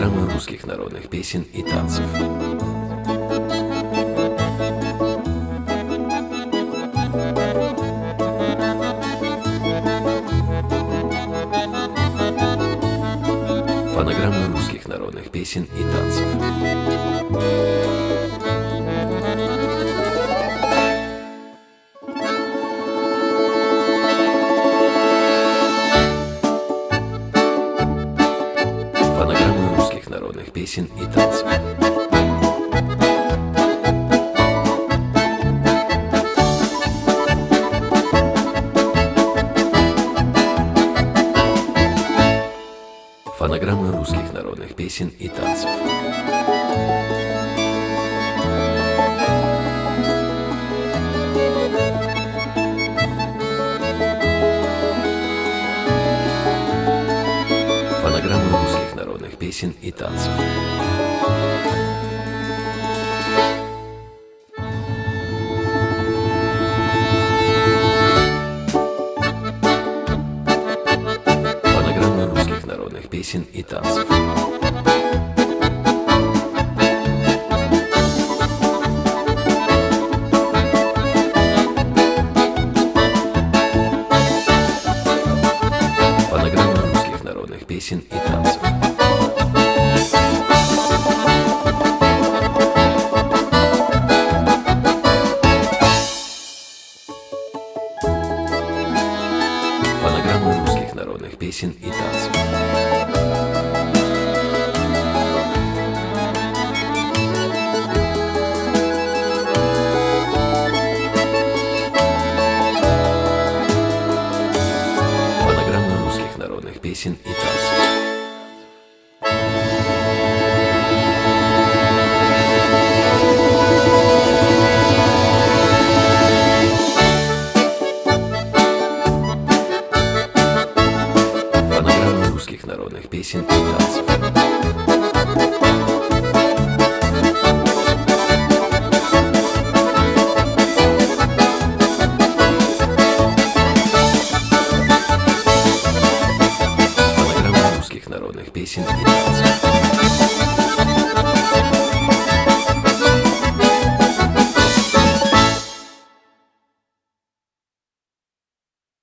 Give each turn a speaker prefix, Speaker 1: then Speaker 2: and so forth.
Speaker 1: Фонограмма русских народных песен и танцев. Фонограмма русских народных песен и танцев. Фонограмма русских народных песен и танцев. Фонограмма русских народных песен и танцев. Фонограмма русских народных песен и танцев. Фонограмма русских народных песен и танцев. Фонограмма русских народных песен и танцев. Фонограмма русских народных песен и танцев. Фонограмма русских народных песен и танцев. Фонограмма русских народных песен и танцев. Фонограмма русских народных песен и танцев.